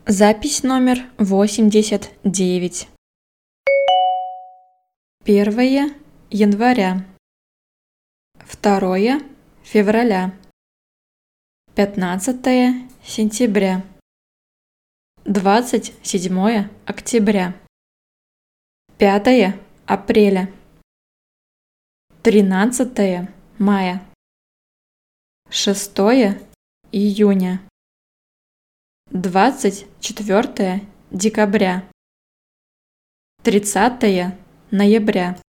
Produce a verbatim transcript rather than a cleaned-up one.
Запись номер восемьдесят девять. Первое января. Второе февраля. Пятнадцатое сентября. Двадцать седьмое октября. Пятое апреля. Тринадцатое мая. Шестое июня. Двадцать четвертое декабря. Тридцатое ноября.